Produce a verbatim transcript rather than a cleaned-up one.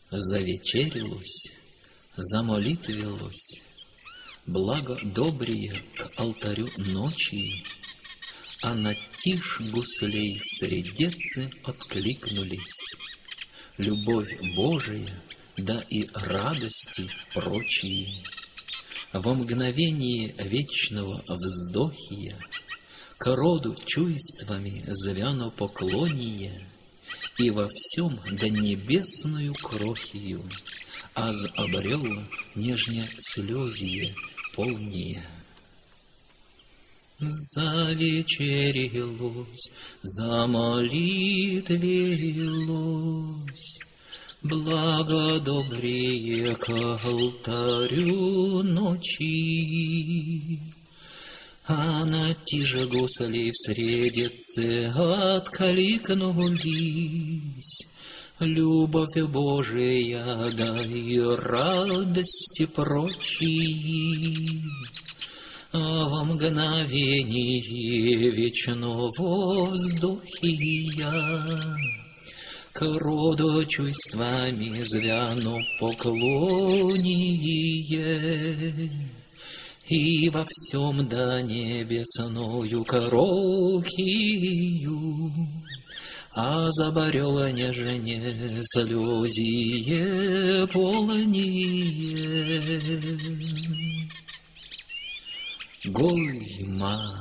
Завечерилось, замолитвилось, благо добрие к алтарю ночи, а на тишь гуслей в средеце откликнулись. Любовь Божия, да и радости прочие. Во мгновении вечного вздохия к роду чувствами звяно поклоние, и во всем да небесную крохию, аз обрел нежне слезие полнее. Завечерилось, замолитвилось, благо добрее к алтарю ночи, а на тиже гуслей в средеце откликнулись. Любовь Божия, да и радости прочие, а во мгновении вечного вздохия к роду чувствами звяну поклоние, и во всем да небесную крохию, а заборела нежне слезие полнее. Гойма,